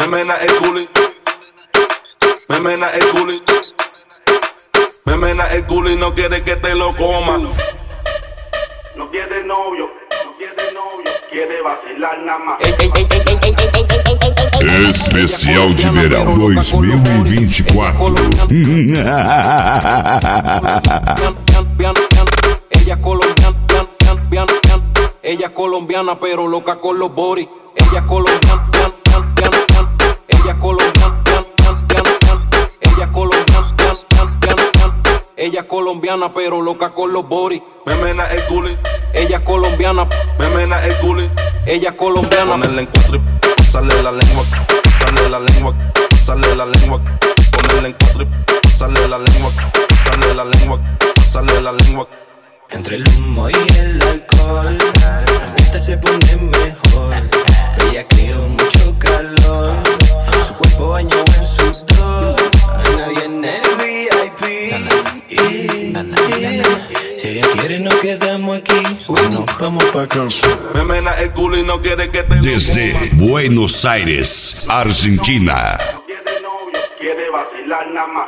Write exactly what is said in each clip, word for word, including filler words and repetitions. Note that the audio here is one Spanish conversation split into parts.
mena el culi, me mena el culi, me mena el culi, no quiere que te lo coma. No quiere novio, no quiere novio, quiere vacilar nada más. Especial de verão dois mil e vinte e quatro. Ella es colombiana, ella es colombiana, pero loca con los boris. Ella es colombiana, ella es colombiana, ella es colombiana, ella es colombiana, pero loca con los boris. Me mena el culi, ella es colombiana, me mena el culi, ella es colombiana. Ponerle en cuatro y sale la lengua, sale la lengua, sale la lengua. Ponerle en cuatro y sale la lengua, sale la lengua, sale la lengua. Entre el humo y el alcohol, la ambiente se pone mejor. Ella creó mucho calor, su cuerpo bañado en sudor. Nadie en el V I P. Y, y, si ella quiere nos quedamos aquí, bueno, vamos pa' acá. Me mena el culo y no quiere que te lo Desde coma. Buenos Aires, Argentina. No quiere novio, quiere vacilar nada más.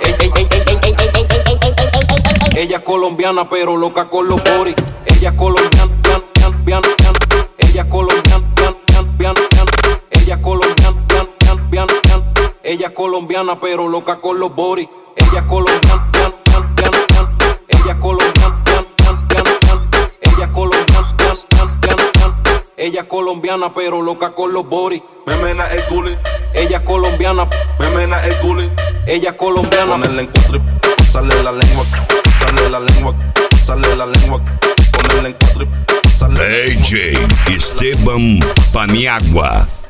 Ella es colombiana, pero loca con los boris. Ella es colombiana, ella es colombiana, ella es colombiana, ella es colombiana, pero loca con los boris. Ella es colombiana, ella es colombiana, ella es colombiana, ella es colombiana, pero loca con los boris. Me mena el culi, Ella es colombiana, me mena el culi. ella es colombiana. Ponerle en cuatro y sale la lengua, sale la lengua, sale la lengua. Ponerle en cuatro y sale la D lengua. J Esteban Paniagua.